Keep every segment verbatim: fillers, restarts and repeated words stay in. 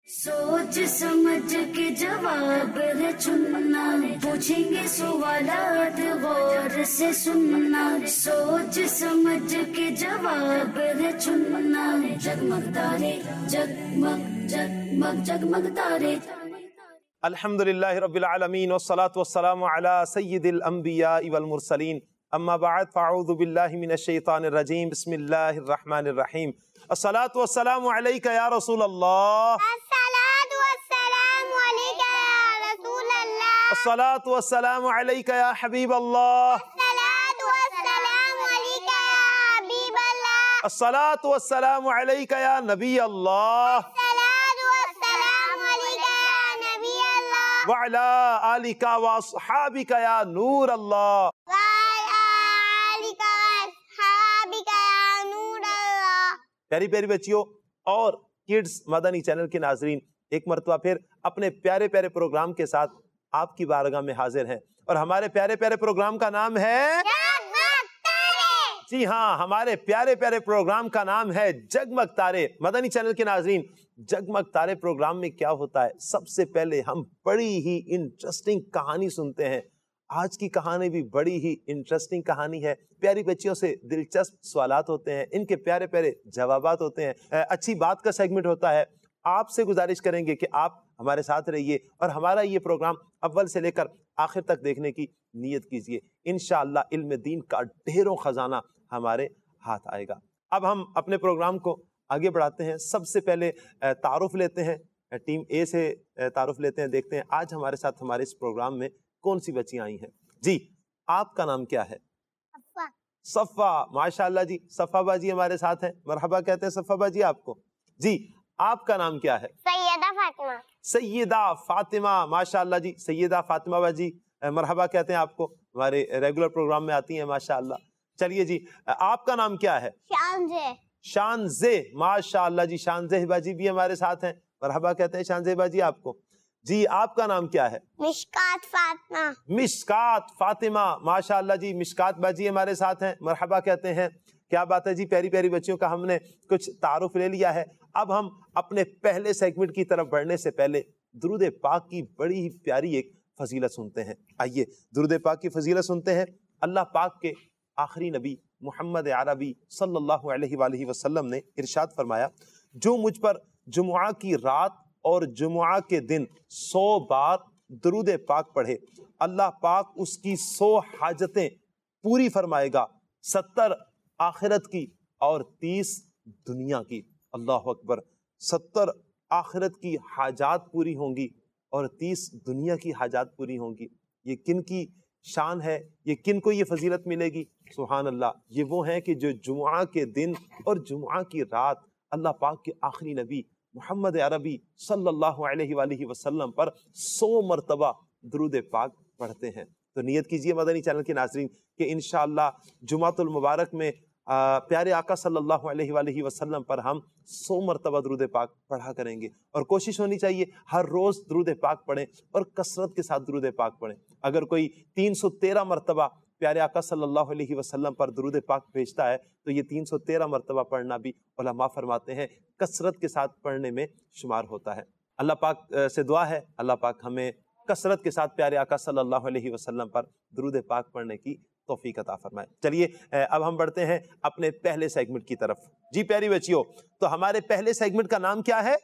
सोच समझ के जवाब है चुनना, पूछेंगे सवालात गौर से सुनना। सोच समझ के जवाब है चुनना, जगमग तारे जगमग जगमग जगमग तारे। अल्हम्दुलिल्लाहि रब्बिल आलमीन वस्सलातु वस्सलामु अला सय्यिदिल अंबिया वल मुरसलीन, अम्मा बअद फ़अऊज़ु बिल्लाहि मिनश शैतानिर रजीम, बिस्मिल्लाहिर रहमानिर रहीम। अस्सलातु वस्सलामु अलैका या रसूल अल्लाह, अस्सलातु वस्सलामु अलैका या रसूल अल्लाह, अस्सलातु वस्सलामु अलैका या हबीब अल्लाह, अस्सलातु वस्सलामु अलैका या हबीब अल्लाह, अस्सलातु वस्सलामु अलैका या नबी अल्लाह, अस्सलातु वस्सलामु अलैका या नबी अल्लाह, व अला आलिका व अस्हाबिका या नूर अल्लाह। व अला आलिका व अस्हाबिका या नूर अल्लाह। प्यारी प्यारी बच्चियों और किड्स मदनी चैनल के नाजरीन, एक मरतबा फिर अपने प्यारे प्यारे प्रोग्राम के साथ आपकी बारगाह में हाजिर हैं, और हमारे प्यारे प्यारे प्रोग्राम का नाम है, जगमग तारे। जी हाँ, हमारे प्यारे प्यारे प्रोग्राम का नाम है जगमग तारे। मदनी चैनल के नाजरीन, जगमग तारे प्रोग्राम में क्या होता है, सबसे पहले हम बड़ी ही इंटरेस्टिंग कहानी सुनते हैं। आज की कहानी भी बड़ी ही इंटरेस्टिंग कहानी है। प्यारी बच्चियों से दिलचस्प सवालात होते हैं, इनके प्यारे प्यारे जवाबात होते हैं, अच्छी बात का सेगमेंट होता है। आपसे गुजारिश करेंगे कि आप हमारे साथ रहिए और हमारा ये प्रोग्राम अव्वल से लेकर आखिर तक देखने की नीयत कीजिए। इंशाअल्लाह इल्म दीन का ढेरों खजाना हमारे हाथ आएगा। अब हम अपने प्रोग्राम को आगे बढ़ाते हैं। सबसे पहले तारुफ लेते हैं, टीम ए से तारुफ लेते हैं। देखते हैं आज हमारे साथ हमारे इस प्रोग्राम में कौन सी बच्चियां आई हैं। जी, आपका नाम क्या है? सफ़ा। सफ़ा, माशाअल्लाह जी। सफ़ा बाजी हमारे साथ हैं, मरहबा कहते हैं सफ़ा बाजी आपको। जी, आपका नाम क्या है? सैयदा फातिमा। सैयदा फातिमा, माशाअल्लाह जी। सैयदा फातिमा बाजी, मरहबा कहते हैं आपको, हमारे रेगुलर प्रोग्राम में आती हैं माशाअल्लाह। चलिए जी, आपका नाम क्या है? शानजे। शानजे, माशाअल्लाह जी। शानजे बाजी भी हमारे साथ हैं, मरहबा कहते हैं शानजे बाजी आपको। जी, आपका नाम क्या है? मिशकात फातिमा। मिशकात फातिमा, माशाअल्लाह जी। मिशकात बाजी हमारे साथ हैं, मरहबा कहते हैं। क्या बात है जी, प्यारी प्यारी बच्चियों का हमने कुछ तारुफ ले लिया है। अब हम अपने पहले सेगमेंट की तरफ बढ़ने से पहले दुरूद पाक की बड़ी ही प्यारी एक फजीलत सुनते हैं। आइए दुरूद पाक की फजीलत सुनते हैं। अल्लाह पाक के आखिरी नबी मोहम्मद अरबी सल्लल्लाहु अलैहि वसल्लम ने इरशाद फरमाया, जो मुझ पर जुमुआ की रात और जुमुआ के दिन सौ बार दुरूद पाक पढ़े, अल्लाह पाक उसकी सौ हाजतें पूरी फरमाएगा, सत्तर आखिरत की और तीस दुनिया की। अल्लाह अकबर। सत्तर आखिरत की हाजात पूरी होंगी और तीस दुनिया की हाजात पूरी होंगी। ये किन की शान है, ये किन को ये फजीलत मिलेगी? सुभान अल्लाह। ये वो हैं कि जो जुमुआ के दिन और जुमुआ की रात अल्लाह पाक के आखिरी नबी मोहम्मद अरबी सल्लल्लाहु अलैहि वसल्लम पर सौ मरतबा दुरूद पाक पढ़ते हैं। तो नियत कीजिए मदनी चैनल के नाज़रीन कि इंशाअल्लाह जुमातुल मुबारक में आ, प्यारे आका सल्लल्लाहु अलैहि वसल्लम पर हम सौ मरतबा दुरूद पाक पढ़ा करेंगे, और कोशिश होनी चाहिए हर रोज़ दुरूद पाक पढ़ें और कसरत के साथ दुरूद पाक पढ़ें। अगर कोई तीन सौ तेरह मरतबा प्यारे आका सल्लल्लाहु अलैहि वसल्लम पर दुरूद पाक भेजता है तो ये तीन सौ तेरह मरतबा पढ़ना भी उलमा फरमाते हैं कसरत के साथ पढ़ने में शुमार होता है। अल्लाह पाक से दुआ है, अल्लाह पाक हमें कसरत के साथ प्यारे आका सल्लल्लाहु अलैहि वसल्लम पर दुरूद पाक पढ़ने की तौफीक अता फरमाए। चलिए अब हम बढ़ते हैं अपने पहले सेगमेंट की तरफ। जी प्यारी बच्चियों, तो हमारे पहले सेगमेंट का नाम क्या है?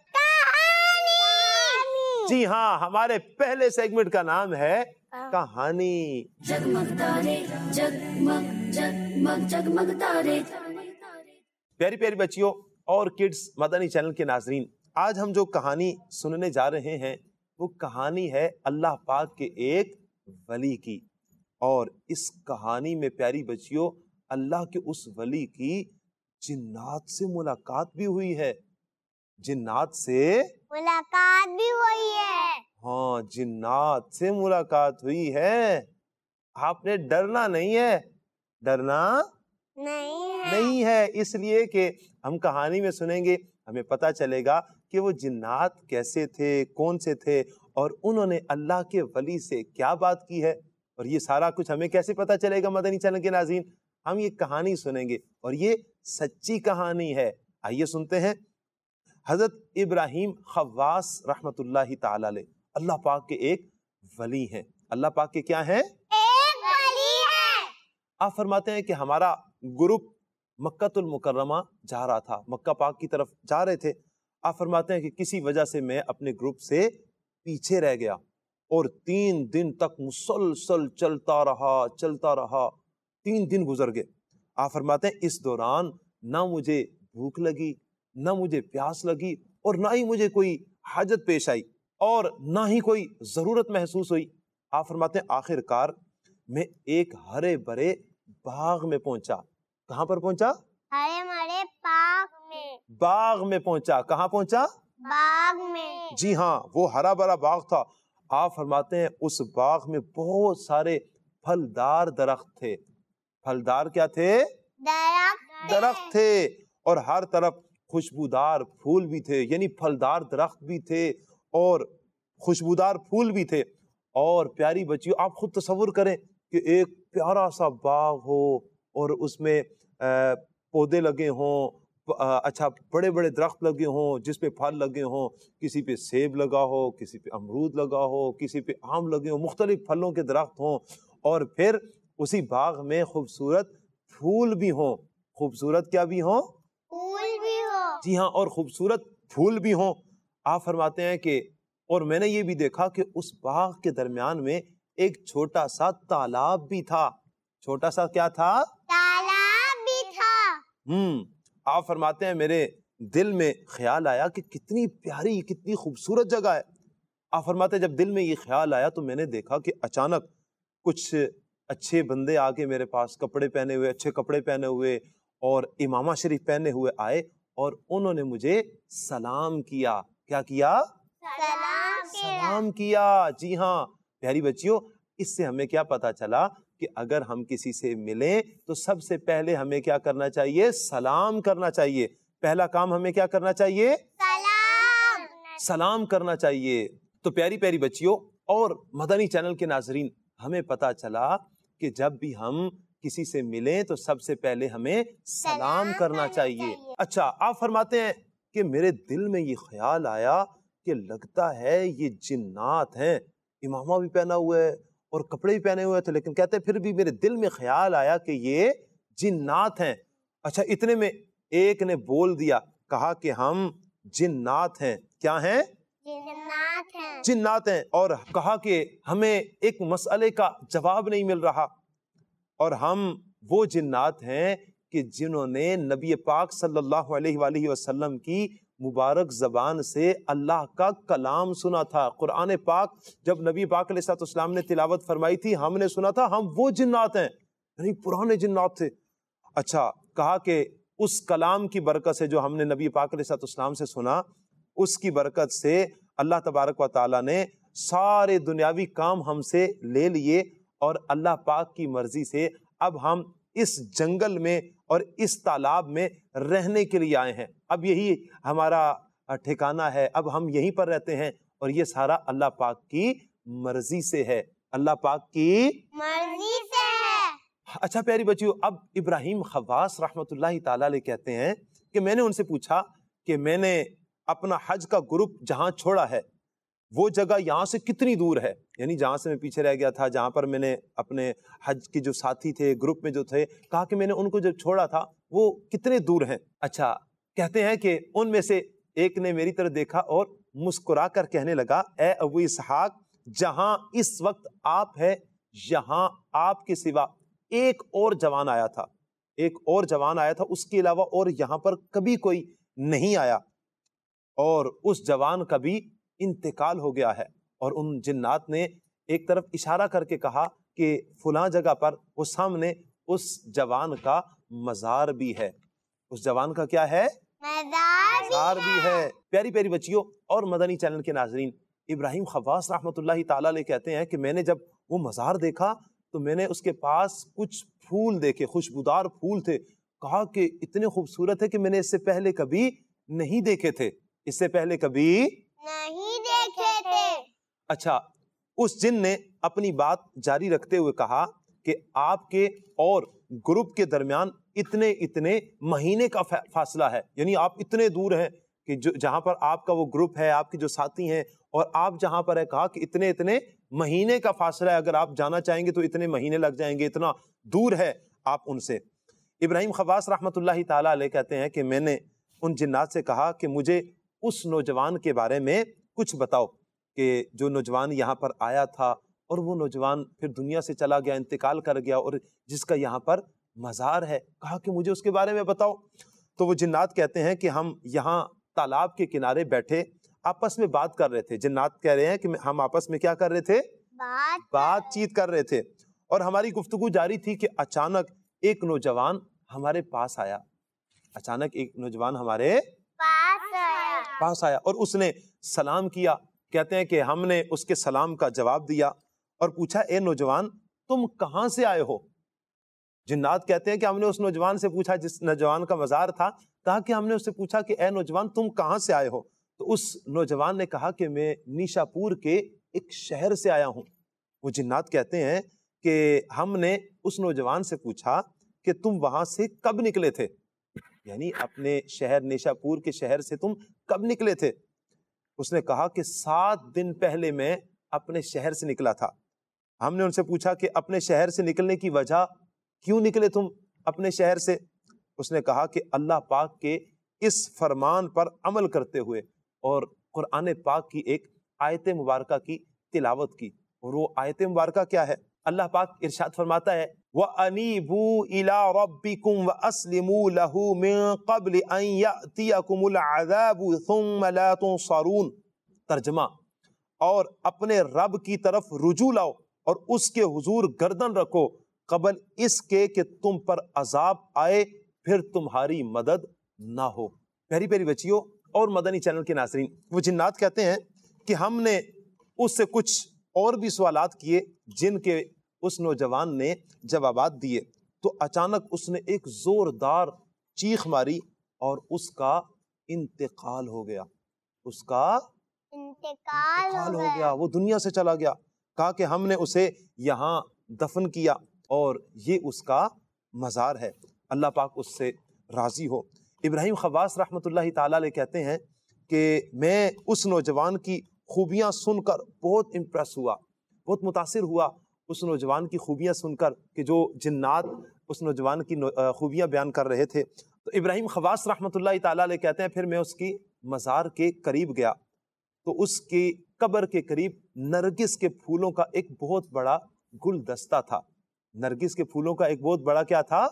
कहानी। जी हाँ, हमारे पहले सेगमेंट का नाम है कहानी। जगमग तारे जगमग जगमग जगमग तारे। प्यारी प्यारी बच्चियों और किड्स मदनी चैनल के नाजरीन, आज हम जो कहानी सुनने जा रहे हैं वो कहानी है अल्लाह पाक के एक वली की। और इस कहानी में प्यारी बच्चियों अल्लाह के उस वली की जिन्नात से मुलाकात भी हुई है। जिन्नात से मुलाकात भी हुई है। हाँ, जिन्नात से मुलाकात हुई है। आपने डरना नहीं है, डरना नहीं है। नहीं है, इसलिए कि हम कहानी में सुनेंगे, हमें पता चलेगा कि वो जिन्नात कैसे थे, कौन से थे, और उन्होंने अल्लाह के वली से क्या बात की है। और ये सारा कुछ हमें कैसे पता चलेगा मदनी चैनल के नाज़रीन? हम ये कहानी सुनेंगे और ये सच्ची कहानी है। आइए सुनते हैं। حضرت ابراہیم خواص رحمت اللہ تعالی علیہ اللہ پاک کے ایک ولی ہیں. اللہ پاک کے کیا ہیں؟ ایک ولی ہے. آپ فرماتے ہیں کہ ہمارا گروپ مکہ المکرمہ جا رہا تھا، مکہ پاک کی طرف جا رہے تھے. آپ فرماتے ہیں کہ کسی وجہ سے میں اپنے گروپ سے پیچھے رہ گیا اور تین دن تک مسلسل چلتا رہا چلتا رہا تین دن گزر گئے. آپ فرماتے ہیں اس دوران نہ مجھے بھوک لگی، نہ مجھے پیاس لگی، اور نہ ہی مجھے کوئی حاجت پیش آئی، اور نہ ہی کوئی ضرورت محسوس ہوئی. آپ فرماتے ہیں آخر کار میں ایک ہرے بھرے باغ میں پہنچا. کہاں پر پہنچا؟ ہرے مرے باغ میں. باغ میں پہنچا. کہاں پہنچا؟ باغ میں. جی ہاں، وہ ہرا بھرا باغ تھا. آپ فرماتے ہیں اس باغ میں بہت سارے پھلدار درخت تھے. پھلدار کیا تھے؟ درخت. درخت تھے، اور ہر طرف خوشبودار پھول بھی تھے، یعنی پھلدار درخت بھی تھے اور خوشبودار پھول بھی تھے. اور پیاری بچیوں، آپ خود تصور کریں کہ ایک پیارا سا باغ ہو اور اس میں پودے لگے ہوں، اچھا بڑے بڑے درخت لگے ہوں جس پہ پھل لگے ہوں، کسی پہ سیب لگا ہو، کسی پہ امرود لگا ہو، کسی پہ آم لگے ہوں، مختلف پھلوں کے درخت ہوں، اور پھر اسی باغ میں خوبصورت پھول بھی ہوں. خوبصورت کیا بھی ہوں؟ پھول بھی ہو. جی ہاں، اور خوبصورت پھول بھی ہوں. آپ فرماتے ہیں کہ اور میں نے یہ بھی دیکھا کہ اس باغ کے درمیان میں ایک چھوٹا سا تالاب بھی تھا. چھوٹا سا کیا تھا؟ تالاب بھی تھا. ہم آپ فرماتے ہیں میرے دل میں خیال آیا کہ کتنی پیاری، کتنی خوبصورت جگہ ہے. آپ فرماتے ہیں جب دل میں یہ خیال آیا تو میں نے دیکھا کہ اچانک کچھ اچھے بندے آگے میرے پاس، کپڑے پہنے ہوئے، اچھے کپڑے پہنے ہوئے اور امامہ شریف پہنے ہوئے آئے، اور انہوں نے مجھے سلام کیا. کیا کیا؟ سلام کیا. سلام کیا. جی ہاں پیاری بچیوں، اس سے ہمیں کیا پتا چلا کہ اگر ہم کسی سے ملیں تو سب سے پہلے ہمیں کیا کرنا چاہیے؟ سلام کرنا چاہیے. پہلا کام ہمیں کیا کرنا چاہیے؟ سلام. سلام کرنا چاہیے. تو پیاری پیاری بچیوں اور مدنی چینل کے ناظرین، ہمیں پتا چلا کہ جب بھی ہم کسی سے ملیں تو سب سے پہلے ہمیں سلام کرنا چاہیے. اچھا، آپ فرماتے ہیں کہ میرے دل میں یہ خیال آیا کہ لگتا ہے یہ جنات ہیں. امامہ بھی پہنا ہوا ہے اور کپڑے بھی پہنے ہوئے تھے، لیکن کہتے ہیں پھر بھی میرے دل میں خیال آیا کہ یہ جنات ہیں. اچھا، اتنے میں ایک نے بول دیا، کہا کہ ہم جنات ہیں. کیا ہیں؟ جنات ہیں. جنات ہیں. اور کہا کہ ہمیں ایک مسئلے کا جواب نہیں مل رہا، اور ہم وہ جنات ہیں کہ جنہوں نے نبی پاک صلی اللہ علیہ وآلہ وسلم کی مبارک زبان سے اللہ کا کلام سنا تھا. قرآن پاک جب نبی پاک علیہ السلام نے تلاوت فرمائی تھی، ہم نے سنا تھا. ہم وہ جنات ہیں، یعنی پرانے جنات تھے. اچھا، کہا کہ اس کلام کی برکت سے جو ہم نے نبی پاک علیہ السلام سے سنا، اس کی برکت سے اللہ تبارک و تعالیٰ نے سارے دنیاوی کام ہم سے لے لیے، اور اللہ پاک کی مرضی سے اب ہم اس جنگل میں اور اس تالاب میں رہنے کے لیے آئے ہیں. اب یہی ہمارا ٹھکانہ ہے، اب ہم یہیں پر رہتے ہیں، اور یہ سارا اللہ پاک کی مرضی سے ہے. اللہ پاک کی مرضی سے ہے. اچھا پیاری بچیوں، اب ابراہیم خواص رحمت اللہ تعالی علیہ کہتے ہیں کہ میں نے ان سے پوچھا کہ میں نے اپنا حج کا گروپ جہاں چھوڑا ہے وہ جگہ یہاں سے کتنی دور ہے، یعنی جہاں سے میں پیچھے رہ گیا تھا، جہاں پر میں نے اپنے حج کے جو ساتھی تھے، گروپ میں جو تھے، کہا کہ میں نے ان کو جب چھوڑا تھا وہ کتنے دور ہیں. اچھا، کہتے ہیں کہ ان میں سے ایک نے میری طرف دیکھا اور مسکرا کر کہنے لگا، اے ابو اسحاق، جہاں اس وقت آپ ہے یہاں آپ کے سوا ایک اور جوان آیا تھا، ایک اور جوان آیا تھا، اس کے علاوہ اور یہاں پر کبھی کوئی نہیں آیا، اور اس جوان کا بھی انتقال ہو گیا ہے. اور ان جنات نے ایک طرف اشارہ کر کے کہا کہ فلاں جگہ پر وہ سامنے اس جوان کا مزار بھی ہے. اس جوان کا کیا ہے؟ مزار بھی ہے. پیاری پیاری بچیوں اور مدنی چینل کے ناظرین، ابراہیم خواص رحمت اللہ تعالیٰ علیہ کہتے ہیں کہ میں نے جب وہ مزار دیکھا تو میں نے اس کے پاس کچھ پھول دیکھے، خوشبودار پھول تھے. کہا کہ اتنے خوبصورت ہے کہ میں نے اس سے پہلے کبھی نہیں دیکھے تھے، اس سے پہلے کبھی نہیں دیکھے تھے. اچھا، اس جن نے اپنی بات جاری رکھتے ہوئے کہا کہ آپ کے اور گروپ کے درمیان اتنے اتنے مہینے کا فاصلہ ہے، یعنی آپ اتنے دور ہیں کہ جو جہاں پر آپ کا وہ گروپ ہے، آپ کے جو ساتھی ہیں، اور آپ جہاں پر ہے کہا کہ اتنے اتنے مہینے کا فاصلہ ہے، اگر آپ جانا چاہیں گے تو اتنے مہینے لگ جائیں گے، اتنا دور ہے آپ ان سے۔ ابراہیم خواص رحمۃ اللہ تعالیٰ علیہ کہتے ہیں کہ میں نے ان جنات سے کہا کہ مجھے اس نوجوان کے بارے میں کچھ بتاؤ کہ جو نوجوان یہاں پر آیا تھا اور وہ نوجوان پھر دنیا سے چلا گیا، انتقال کر گیا، اور جس کا یہاں پر مزار ہے، کہا کہ مجھے اس کے بارے میں بتاؤ۔ تو وہ جنات کہتے ہیں کہ ہم یہاں تالاب کے کنارے بیٹھے آپس میں بات کر رہے تھے۔ جنات کہہ رہے ہیں کہ ہم آپس میں کیا کر رہے تھے؟ بات بات چیت کر رہے تھے، اور ہماری گفتگو جاری تھی کہ اچانک ایک نوجوان ہمارے پاس آیا، اچانک ایک نوجوان ہمارے پاس آیا پاس آیا اور اس نے سلام کیا۔ کہتے ہیں کہ ہم نے اس کے سلام کا جواب دیا اور پوچھا، اے نوجوان تم کہاں سے آئے ہو؟ جنات کہتے ہیں کہ ہم نے اس نوجوان سے پوچھا جس نوجوان کا مزار تھا، کہا کہ ہم نے اس سے پوچھا کہ اے نوجوان تم کہاں سے آئے ہو؟ تو اس نوجوان نے کہا کہ میں نیشا پور کے ایک شہر سے آیا ہوں۔ وہ جنات کہتے ہیں کہ ہم نے اس نوجوان سے پوچھا کہ تم وہاں سے کب نکلے تھے، یعنی اپنے شہر نیشا پور کے شہر سے تم کب نکلے تھے؟ اس نے کہا کہ سات دن پہلے میں اپنے شہر سے نکلا تھا۔ ہم نے ان سے پوچھا کہ اپنے شہر سے نکلنے کی وجہ، کیوں نکلے تم اپنے شہر سے؟ اس نے کہا کہ اللہ پاک کے اس فرمان پر عمل کرتے ہوئے اور قرآن پاک کی ایک آیت مبارکہ کی تلاوت کی۔ اور وہ آیت مبارکہ کیا ہے؟ اللہ پاک ارشاد فرماتا ہے وَأَنِيبُوا إِلَىٰ رَبِّكُمْ وَأَسْلِمُوا لَهُ مِن قَبْلِ أَن يَأْتِيَكُمُ الْعَذَابُ ثُمَّ لَا تُنصَرُونَ۔ ترجمہ، اور اپنے رب کی طرف رجوع لاؤ اور اس کے حضور گردن رکھو قبل اس کے کہ تم پر عذاب آئے پھر تمہاری مدد نہ ہو۔ پیاری پیاری بچیوں اور مدنی چینل کے ناظرین، وہ جنات کہتے ہیں کہ ہم نے اس سے کچھ اور بھی سوالات کیے جن کے اس نوجوان نے جوابات دیے، تو اچانک اس نے ایک زوردار چیخ ماری اور اس کا انتقال ہو گیا، اس کا انتقال انتقال ہو ہو گیا، گیا وہ دنیا سے چلا گیا۔ کہا کہ ہم نے اسے یہاں دفن کیا اور یہ اس کا مزار ہے، اللہ پاک اس سے راضی ہو۔ ابراہیم خواص رحمۃ اللہ تعالیٰ علیہ کہتے ہیں کہ میں اس نوجوان کی خوبیاں سن کر بہت امپریس ہوا، بہت متاثر ہوا اس نوجوان کی خوبیاں سن کر کہ جو جنات اس نوجوان کی خوبیاں بیان کر رہے تھے۔ تو ابراہیم خواص رحمۃ اللہ تعالیٰ علیہ کہتے ہیں پھر میں اس کی مزار کے قریب گیا تو اس کی قبر کے قریب نرگس کے پھولوں کا ایک بہت بڑا گلدستہ تھا۔ نرگس کے پھولوں کا ایک بہت بڑا کیا تھا؟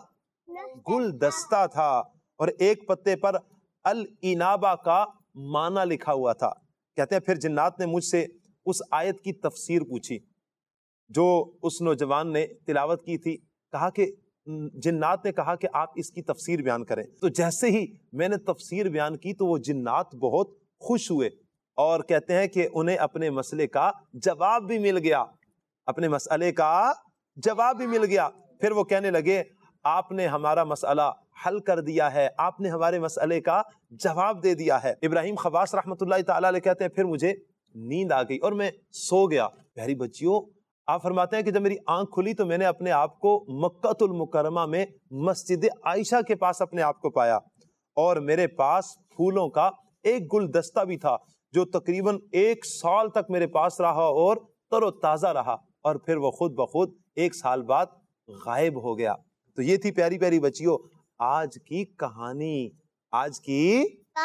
گلدستہ تھا، اور ایک پتے پر الانابہ کا معنی لکھا ہوا تھا۔ کہتے ہیں پھر جنات نے مجھ سے اس آیت کی تفسیر پوچھی جو اس نوجوان نے تلاوت کی تھی۔ کہا کہ جنات نے کہا کہ آپ اس کی تفسیر بیان کریں۔ تو جیسے ہی میں نے تفسیر بیان کی تو وہ جنات بہت خوش ہوئے اور کہتے ہیں کہ انہیں اپنے مسئلے کا جواب بھی مل گیا، اپنے مسئلے کا جواب بھی مل گیا۔ پھر وہ کہنے لگے آپ نے ہمارا مسئلہ حل کر دیا ہے، آپ نے ہمارے مسئلے کا جواب دے دیا ہے۔ ابراہیم خواص رحمۃ اللہ تعالیٰ علیہ کہتے ہیں پھر مجھے نیند آ گئی اور میں سو گیا۔ پیاری بچیوں، آپ فرماتے ہیں کہ جب میری آنکھ کھلی تو میں نے اپنے آپ کو مکہ المکرمہ میں مسجد عائشہ کے پاس اپنے آپ کو پایا، اور میرے پاس پھولوں کا ایک گلدستہ بھی تھا جو تقریباً ایک سال تک میرے پاس رہا اور تر و تازہ رہا، اور پھر وہ خود بخود ایک سال بعد غائب ہو گیا۔ تو یہ تھی پیاری پیاری بچیوں آج کی کہانی، آج کی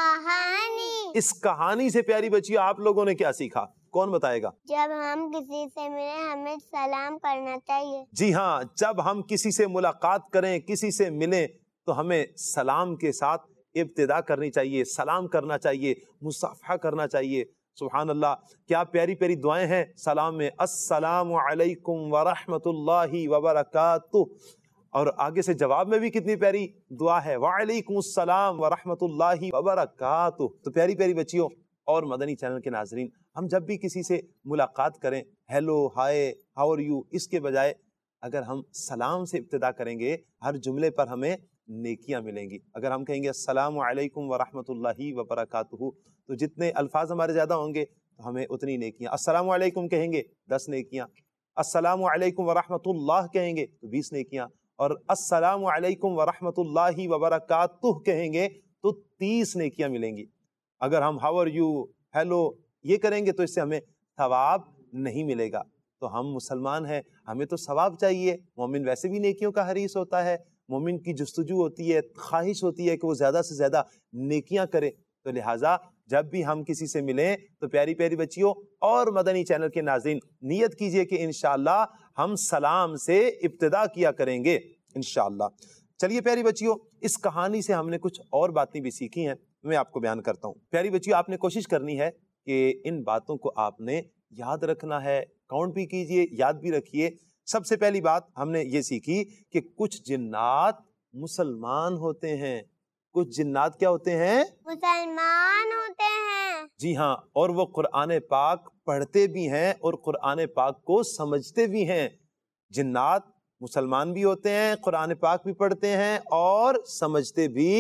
کہانی۔ اس کہانی سے پیاری بچیوں آپ لوگوں نے کیا سیکھا؟ کون بتائے گا؟ جب ہم کسی سے ملیں ہمیں سلام کرنا چاہیے۔ جی ہاں، جب ہم کسی سے ملاقات کریں، کسی سے ملیں تو ہمیں سلام کے ساتھ ابتدا کرنی چاہیے، سلام کرنا چاہیے، مصافحہ کرنا چاہیے۔ سبحان اللہ، کیا پیاری پیاری دعائیں ہیں سلام میں، السلام علیکم ورحمۃ اللہ وبرکاتہ، اور آگے سے جواب میں بھی کتنی پیاری دعا ہے، وعلیکم السلام ورحمۃ اللہ وبرکاتہ۔ تو پیاری پیاری بچیوں اور مدنی چینل کے ناظرین، ہم جب بھی کسی سے ملاقات کریں، hello, hi, how are you, اس کے بجائے اگر ہم سلام سے ابتدا کریں گے ہر جملے پر ہمیں نیکیاں ملیں گی۔ اگر ہم کہیں گے السلام علیکم ورحمۃ اللہ وبرکاتہ تو جتنے الفاظ ہمارے زیادہ ہوں گے تو ہمیں اتنی نیکیاں۔ السلام علیکم کہیں گے دس نیکیاں، السلام علیکم ورحمۃ اللہ کہیں گے تو بیس نیکیاں، اور السلام علیکم ورحمۃ اللہ وبرکاتہ کہیں گے تو تیس نیکیاں ملیں گی۔ اگر ہم ہاؤ آر یو، ہیلو یہ کریں گے تو اس سے ہمیں ثواب نہیں ملے گا. تو ہم مسلمان ہیں، ہمیں تو ثواب چاہیے. مومن ویسے بھی نیکیوں کا حریص ہوتا ہے، مومن کی جستجو ہوتی ہے، خواہش ہوتی ہے کہ وہ زیادہ سے زیادہ نیکیاں کرے. تو لہٰذا جب بھی ہم کسی سے ملیں تو پیاری پیاری بچیوں اور مدنی چینل کے ناظرین نیت کیجئے کہ انشاءاللہ ہم سلام سے ابتدا کیا کریں گے انشاءاللہ. چلیے پیاری بچیوں، اس کہانی سے ہم نے کچھ اور باتیں بھی سیکھی ہیں، میں آپ کو بیان کرتا ہوں. پیاری بچیوں، آپ نے کوشش کرنی ہے کہ ان باتوں کو آپ نے یاد رکھنا ہے، کاؤنٹ بھی کیجئے، یاد بھی رکھیے. سب سے پہلی بات ہم نے یہ سیکھی کہ کچھ جنات مسلمان ہوتے ہیں. کچھ جنات کیا ہوتے ہیں؟ مسلمان ہوتے ہیں. جی ہاں، اور وہ قرآن پاک پڑھتے بھی ہیں اور قرآن پاک کو سمجھتے بھی ہیں. جنات مسلمان بھی ہوتے ہیں، قرآن پاک بھی پڑھتے ہیں اور سمجھتے بھی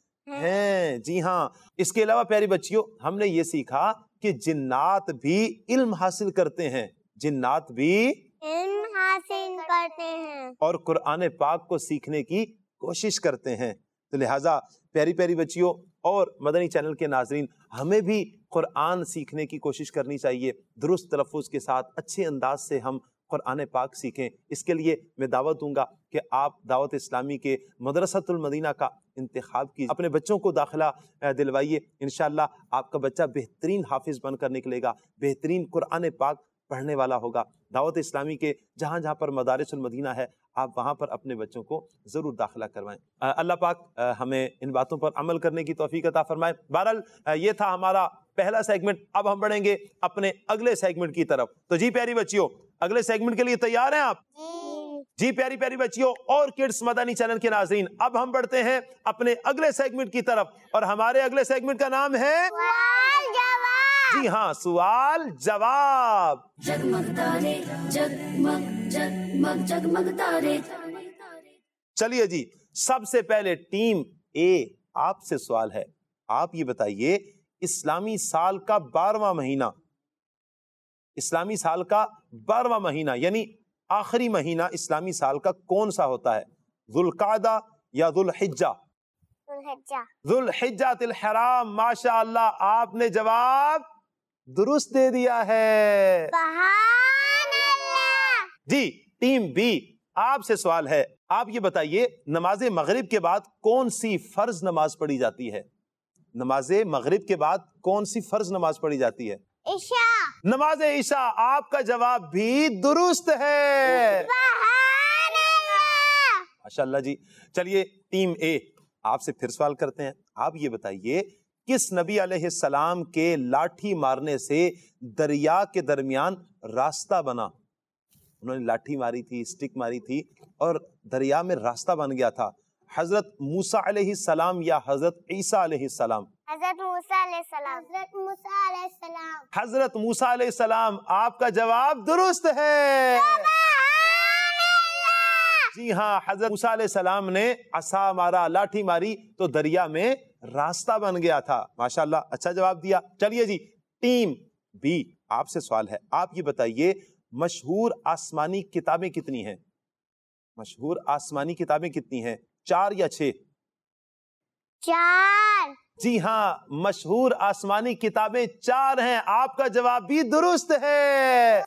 ہیں. جی ہاں، اس کے علاوہ پیاری بچیوں ہم نے یہ سیکھا کہ جنات بھی علم حاصل کرتے ہیں. جنات بھی علم حاصل کرتے ہیں اور قرآن پاک کو سیکھنے کی کوشش کرتے ہیں. تو لہٰذا پیاری پیاری بچیوں اور مدنی چینل کے ناظرین، ہمیں بھی قرآن سیکھنے کی کوشش کرنی چاہیے. درست تلفظ کے ساتھ اچھے انداز سے ہم قرآن پاک سیکھیں. اس کے لیے میں دعوت دوں گا کہ آپ دعوت اسلامی کے مدرسۃ المدینہ کا انتخاب کیجیے، اپنے بچوں کو داخلہ دلوائیے. انشاءاللہ آپ کا بچہ بہترین حافظ بن کر نکلے گا، بہترین قرآن پاک پڑھنے والا ہوگا. دعوت اسلامی کے جہاں جہاں پر مدارس المدینہ ہے آپ وہاں پر اپنے بچوں کو ضرور داخلہ کروائیں. اللہ پاک ہمیں ان باتوں پر عمل کرنے کی توفیق عطا فرمائے. بہرحال یہ تھا ہمارا پہلا سیگمنٹ. اب ہم بڑھیں گے اپنے اگلے سیگمنٹ کی طرف. تو جی پیاری بچیوں، اگلے سیگمنٹ کے لیے تیار ہیں آپ؟ جی پیاری پیاری بچیوں اور کڈس مدنی چینل کے ناظرین، اب ہم بڑھتے ہیں اپنے اگلے سیگمنٹ کی طرف، اور ہمارے اگلے سیگمنٹ کا نام ہے سوال جواب. جی ہاں، سوال جواب. جگمگ تارے جگمگ جگمگ جگمگ تارے. چلیے جی، سب سے پہلے ٹیم اے آپ سے سوال ہے. آپ یہ بتائیے اسلامی سال کا بارہواں مہینہ، اسلامی سال کا بارہواں مہینہ یعنی آخری مہینہ اسلامی سال کا کون سا ہوتا ہے؟ ذوالقعدہ یا ذوالحجہ؟ ذوالحجہ. ذوالحجہ الحرام. ماشاء اللہ، آپ نے جواب درست دے دیا ہے. سبحان اللہ. جی ٹیم بی آپ سے سوال ہے. آپ یہ بتائیے نماز مغرب کے بعد کون سی فرض نماز پڑھی جاتی ہے؟ نماز مغرب کے بعد کون سی فرض نماز پڑھی جاتی ہے؟ عشاء. نماز عشاء. آپ کا جواب بھی درست ہے. سبحان اللہ. ماشاءاللہ جی. چلیے ٹیم اے آپ سے پھر سوال کرتے ہیں. آپ یہ بتائیے کس نبی علیہ السلام کے لاٹھی مارنے سے دریا کے درمیان راستہ بنا؟ انہوں نے لاٹھی ماری تھی، اسٹک ماری تھی اور دریا میں راستہ بن گیا تھا. حضرت موسیٰ علیہ السلام یا حضرت عیسیٰ علیہ السلام؟ حضرت موسیٰ علیہ السلام. حضرت موسیٰ علیہ السلام. حضرت موسیٰ علیہ السلام. آپ کا جواب درست ہے. جی ہاں، حضرت موسیٰ علیہ السلام نے عصا مارا، لاٹھی ماری تو دریا میں راستہ بن گیا تھا. ماشاءاللہ اچھا جواب دیا. چلیے جی ٹیم بی آپ سے سوال ہے. آپ یہ بتائیے مشہور آسمانی کتابیں کتنی ہیں؟ مشہور آسمانی کتابیں کتنی ہیں؟ چار یا چھ؟ چار. جی ہاں، مشہور آسمانی کتابیں چار ہیں. آپ کا جواب بھی درست ہے.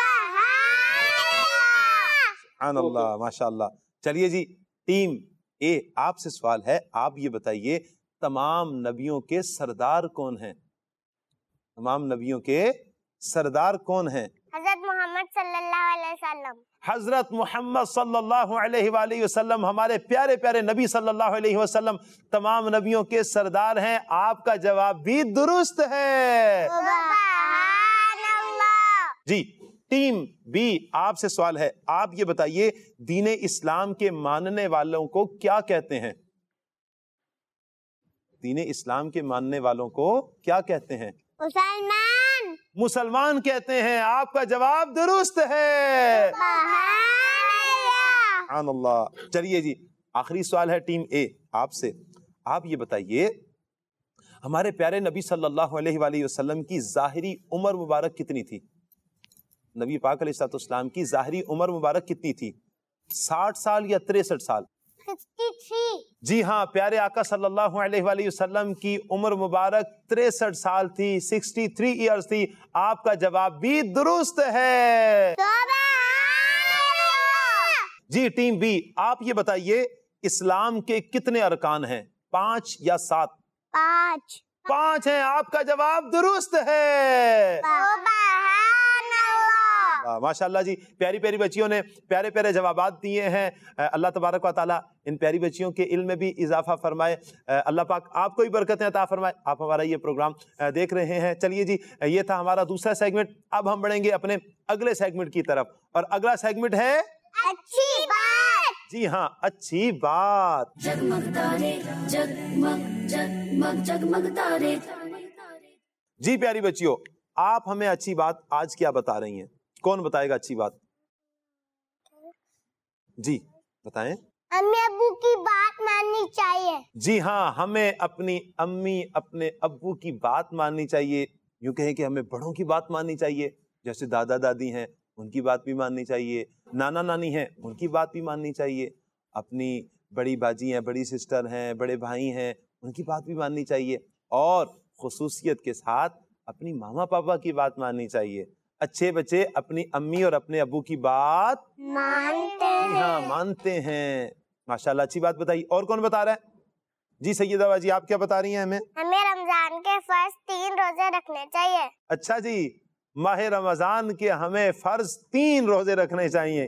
سبحان اللہ، ماشاء اللہ. چلیے جی ٹیم اے آپ سے سوال ہے. آپ یہ بتائیے تمام نبیوں کے سردار کون ہیں؟ تمام نبیوں کے سردار کون ہیں؟ حضرت محمد صلی اللہ علیہ وسلم. حضرت محمد صلی اللہ علیہ وآلہ وسلم ہمارے پیارے پیارے نبی صلی اللہ علیہ وسلم تمام نبیوں کے سردار ہیں. آپ کا جواب بھی درست ہے. سبحان اللہ. جی ٹیم بی آپ سے سوال ہے. آپ یہ بتائیے دین اسلام کے ماننے والوں کو کیا کہتے ہیں؟ دین اسلام کے ماننے والوں کو کیا کہتے ہیں؟ مسلمان. مسلمان کہتے ہیں. آپ کا جواب درست ہے. سبحان اللہ. چلیے جی آخری سوال ہے ٹیم اے آپ سے. آپ یہ بتائیے ہمارے پیارے نبی صلی اللہ علیہ وآلہ وسلم کی ظاہری عمر مبارک کتنی تھی؟ نبی پاک علیہ الصلوۃ والسلام کی ظاہری عمر مبارک کتنی تھی؟ ساٹھ سال یا تریسٹھ سال؟ तिरसठ। جی ہاں، پیارے آقا صلی اللہ علیہ وآلہ وسلم کی عمر مبارک تریسٹھ سال تھی، سکسٹی تھری ایئرز تھی۔ آپ کا جواب بھی درست ہے۔ جی ٹیم بی، آپ یہ بتائیے اسلام کے کتنے ارکان ہیں؟ پانچ یا سات؟ پانچ۔ پانچ ہیں، آپ کا جواب درست ہے۔ ماشاء اللہ جی، پیاری پیاری بچیوں نے پیارے پیارے جوابات دیے ہیں۔ اللہ تبارک و تعالیٰ ان پیاری بچیوں کے علم میں بھی اضافہ فرمائے۔ اللہ پاک آپ کو بھی برکتیں عطا فرمائے۔ آپ ہمارا یہ پروگرام دیکھ رہے ہیں۔ چلیے جی، یہ تھا ہمارا دوسرا سیگمنٹ۔ اب ہم بڑھیں گے اپنے اگلے سیگمنٹ کی طرف، اور اگلا سیگمنٹ ہے اچھی بات۔ جی ہاں، اچھی بات۔ जगमग तारे जगमग जगमग जगमग तारे। جی پیاری بچیوں، آپ ہمیں اچھی بات آج کیا بتا رہی ہیں؟ کون بتائے گا اچھی بات؟ جی بتائیں۔ امی ابو کی بات ماننی چاہیے۔ جی ہاں، ہمیں اپنی امی اپنے ابو کی بات ماننی چاہیے۔ یوں کہیں کہ ہمیں بڑوں کی بات ماننی چاہیے، جیسے دادا دادی ہیں ان کی بات بھی ماننی چاہیے، نانا نانی ہیں ان کی بات بھی ماننی چاہیے، اپنی بڑی باجی ہیں، بڑی سسٹر ہیں، بڑے بھائی ہیں ان کی بات بھی ماننی چاہیے، اور خصوصیت کے ساتھ اپنی ماما پاپا کی بات ماننی چاہیے۔ اچھے بچے اپنی امی اور اپنے ابو کی بات مانتے ہاں مانتے ہیں۔ ماشاءاللہ، اچھی بات بتائی۔ اور کون بتا رہا ہے؟ جی سیدہ باجی، آپ کیا بتا رہی ہیں ہمیں؟ ہمیں رمضان کے فرض تین روزے رکھنے چاہیے۔ اچھا جی، ماہ رمضان کے ہمیں فرض تین روزے رکھنے چاہیے۔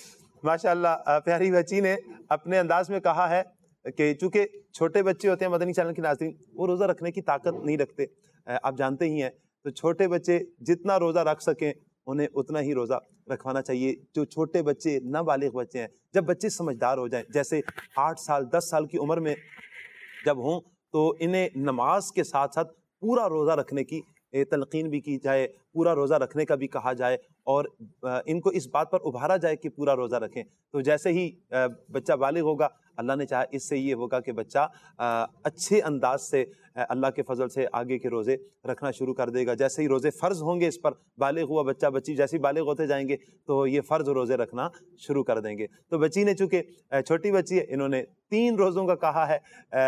ماشاءاللہ، پیاری بچی نے اپنے انداز میں کہا ہے کہ چونکہ چھوٹے بچے ہوتے ہیں مدنی چینل کے ناظرین، وہ روزہ رکھنے کی طاقت نہیں رکھتے، آپ جانتے ہی ہیں، تو چھوٹے بچے جتنا روزہ رکھ سکیں انہیں اتنا ہی روزہ رکھوانا چاہیے۔ جو چھوٹے بچے نابالغ بچے ہیں، جب بچے سمجھدار ہو جائیں، جیسے آٹھ سال دس سال کی عمر میں جب ہوں، تو انہیں نماز کے ساتھ ساتھ پورا روزہ رکھنے کی تلقین بھی کی جائے، پورا روزہ رکھنے کا بھی کہا جائے، اور ان کو اس بات پر ابھارا جائے کہ پورا روزہ رکھیں۔ تو جیسے ہی بچہ بالغ ہوگا، اللہ نے چاہا اس سے یہ ہوگا کہ بچہ اچھے انداز سے اللہ کے فضل سے آگے کے روزے رکھنا شروع کر دے گا۔ جیسے ہی روزے فرض ہوں گے اس پر، بالغ ہوا بچہ بچی جیسے ہی بالغ ہوتے جائیں گے تو یہ فرض روزے رکھنا شروع کر دیں گے۔ تو بچی نے چونکہ چھوٹی بچی ہے، انہوں نے تین روزوں کا کہا ہے۔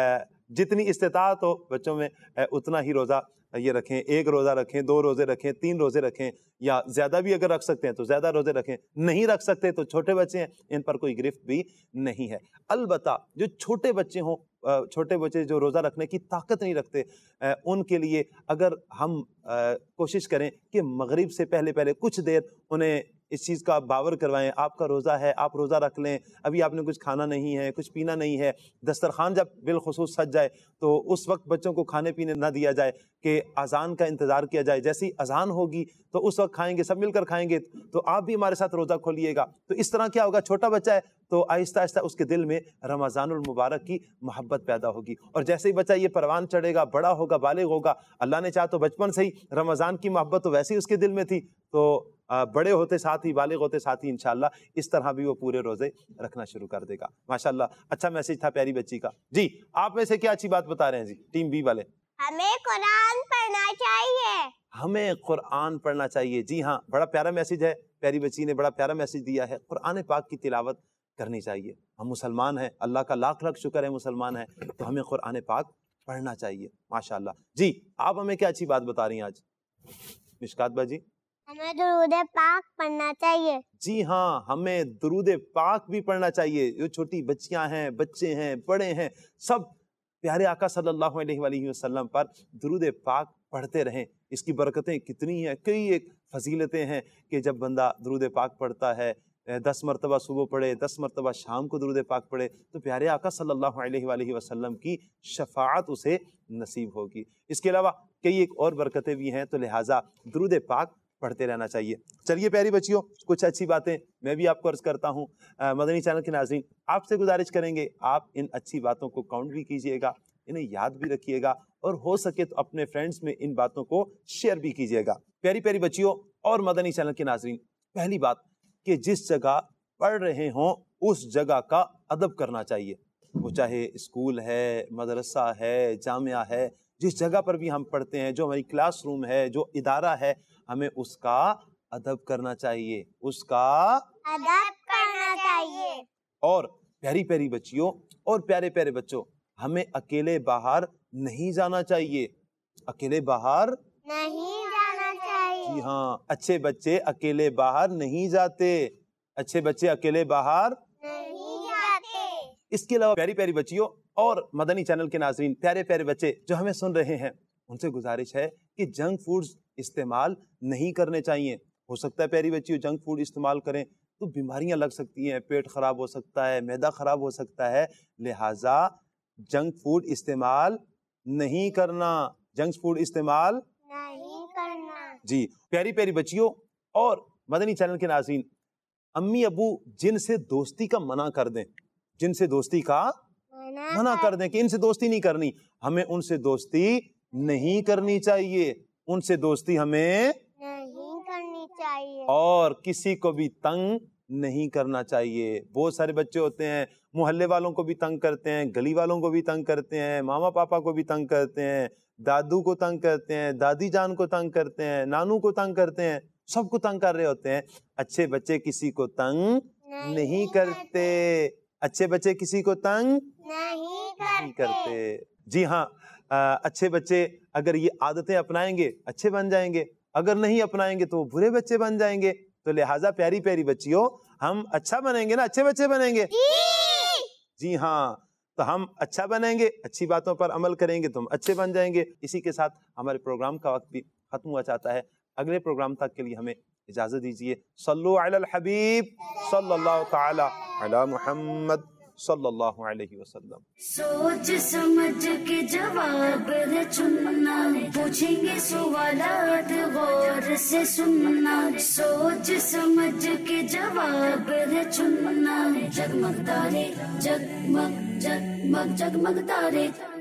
جتنی استطاعت ہو بچوں میں اتنا ہی روزہ یہ رکھیں، ایک روزہ رکھیں، دو روزے رکھیں، تین روزے رکھیں، یا زیادہ بھی اگر رکھ سکتے ہیں تو زیادہ روزے رکھیں، نہیں رکھ سکتے تو چھوٹے بچے ہیں ان پر کوئی گرفت بھی نہیں ہے۔ البتہ جو چھوٹے بچے ہوں، چھوٹے بچے جو روزہ رکھنے کی طاقت نہیں رکھتے، ان کے لیے اگر ہم کوشش کریں کہ مغرب سے پہلے پہلے کچھ دیر انہیں اس چیز کا باور کروائیں، آپ کا روزہ ہے، آپ روزہ رکھ لیں، ابھی آپ نے کچھ کھانا نہیں ہے، کچھ پینا نہیں ہے، دسترخوان جب بالخصوص سج جائے تو اس وقت بچوں کو کھانے پینے نہ دیا جائے، کہ اذان کا انتظار کیا جائے، جیسی اذان ہوگی تو اس وقت کھائیں گے، سب مل کر کھائیں گے، تو آپ بھی ہمارے ساتھ روزہ کھولیے گا۔ تو اس طرح کیا ہوگا، چھوٹا بچہ ہے تو آہستہ آہستہ اس کے دل میں رمضان المبارک کی محبت پیدا ہوگی، اور جیسے ہی بچہ یہ پروان چڑھے گا، بڑا ہوگا، بالغ ہوگا، اللہ نے چاہا تو بچپن سے ہی رمضان کی محبت تو ویسے ہی اس کے دل میں تھی، تو بڑے ہوتے ساتھ ہی، بالغ ہوتے ساتھ ہی انشاءاللہ اس طرح بھی وہ پورے روزے رکھنا شروع کر دے گا۔ ماشاءاللہ، اچھا میسج تھا پیاری بچی کا۔ جی آپ میں سے کیا اچھی بات بتا رہے ہیں؟ جی ٹیم بی والے۔ ہمیں قرآن پڑھنا چاہیے۔ ہمیں قرآن پڑھنا چاہیے۔ جی ہاں، بڑا پیارا میسج ہے، پیاری بچی نے بڑا پیارا میسج دیا ہے۔ قرآن پاک کی تلاوت کرنی چاہیے۔ ہم مسلمان ہیں، اللہ کا لاکھ لاکھ شکر ہے مسلمان ہیں، تو ہمیں قرآن پاک پڑھنا چاہیے۔ ماشاءاللہ جی، آپ ہمیں کیا اچھی بات بتا رہی ہیں آج مشکات باجی؟ ہمیں درود پاک پڑھنا چاہیے۔ جی ہاں، ہمیں درود پاک بھی پڑھنا چاہیے۔ جو چھوٹی بچیاں ہیں، بچے ہیں، بڑے ہیں، سب پیارے آقا صلی اللہ علیہ وآلہ وسلم پر درود پاک پڑھتے رہیں۔ اس کی برکتیں کتنی ہیں، کئی ایک فضیلتیں ہیں کہ جب بندہ درود پاک پڑھتا ہے، دس مرتبہ صبح پڑھے، دس مرتبہ شام کو درود پاک پڑھے، تو پیارے آقا صلی اللہ علیہ وآلہ وسلم کی شفاعت اسے نصیب ہوگی۔ اس کے علاوہ کئی ایک اور برکتیں بھی ہیں، تو لہٰذا درود پاک پڑھتے رہنا چاہیے۔ چلیے پیاری بچیوں، کچھ اچھی باتیں میں بھی آپ کو عرض کرتا ہوں۔ مدنی چینل کے ناظرین، آپ سے گزارش کریں گے آپ ان اچھی باتوں کو کاؤنٹ بھی کیجئے گا، انہیں یاد بھی رکھیے گا، اور ہو سکے تو اپنے فرینڈز میں ان باتوں کو شیئر بھی کیجئے گا۔ پیاری پیاری بچیوں اور مدنی چینل کے ناظرین، پہلی بات کہ جس جگہ پڑھ رہے ہوں اس جگہ کا ادب کرنا چاہیے، وہ چاہے اسکول ہے، مدرسہ ہے، جامعہ ہے، جس جگہ پر بھی ہم پڑھتے ہیں، جو ہماری کلاس روم ہے، جو ادارہ ہے، ہمیں اس کا ادب کرنا چاہیے، اس کا ادب کرنا چاہیے۔ اور پیاری پیاری بچیوں اور پیارے پیارے بچوں، ہمیں اکیلے باہر نہیں جانا چاہیے، اکیلے باہر نہیں جانا چاہیے. جی ہاں، اچھے بچے اکیلے باہر نہیں جاتے، اچھے بچے اکیلے باہر نہیں جاتے. اس کے علاوہ پیاری پیاری بچیوں اور مدنی چینل کے ناظرین، پیارے پیارے بچے جو ہمیں سن رہے ہیں، ان سے گزارش ہے کہ جنک فوڈز استعمال نہیں کرنے چاہیے. ہو سکتا ہے پیاری بچیوں جنک فوڈ استعمال کریں تو بیماریاں لگ سکتی ہیں، پیٹ خراب ہو سکتا ہے، معدہ خراب ہو سکتا ہے، لہٰذا جنک فوڈ استعمال نہیں کرنا، جنک فوڈ استعمال نہیں کرنا. جی. پیاری پیاری بچیوں اور مدنی چینل کے ناظرین، امی ابو جن سے دوستی کا منع کر دیں، جن سے دوستی کا منع کر دیں کہ ان سے دوستی نہیں کرنی، ہمیں ان سے دوستی نہیں کرنی چاہیے، ان سے دوستی ہمیں نہیں کرنی چاہیے. اور کسی کو بھی تنگ نہیں کرنا چاہیے. بہت سارے بچے ہوتے ہیں محلے والوں کو بھی تنگ کرتے ہیں، گلی والوں کو بھی تنگ کرتے ہیں، ماما پاپا کو بھی تنگ کرتے ہیں، دادو کو تنگ کرتے ہیں، دادی جان کو تنگ کرتے ہیں، نانو کو تنگ کرتے ہیں، سب کو تنگ کر رہے ہوتے ہیں. اچھے بچے کسی کو تنگ نہیں کرتے، اچھے بچے کسی کو تنگ نہیں کرتے. جی ہاں، اچھے بچے اگر یہ عادتیں اپنائیں گے اچھے بن جائیں گے، اگر نہیں اپنائیں گے تو وہ برے بچے بن جائیں گے. تو لہٰذا پیاری پیاری بچیوں، ہم اچھا بنیں گے نا، اچھے بچے بنیں گے. جی ہاں، تو ہم اچھا بنیں گے، اچھی باتوں پر عمل کریں گے تو ہم اچھے بن جائیں گے. اسی کے ساتھ ہمارے پروگرام کا وقت بھی ختم ہوا چاہتا ہے. اگلے پروگرام تک کے لیے ہمیں اجازت دیجیے. صلو علی الحبیب صلی اللہ تعالی علی محمد صلی اللہ علیہ وسلم. سوچ سمجھ کے جواب ہے چننا، پوچھیں گے سوالات غور سے سننا. سوچ سمجھ کے جواب ہے چننا، جگمگ تارے جگمگ جگمگ جگمگ تارے.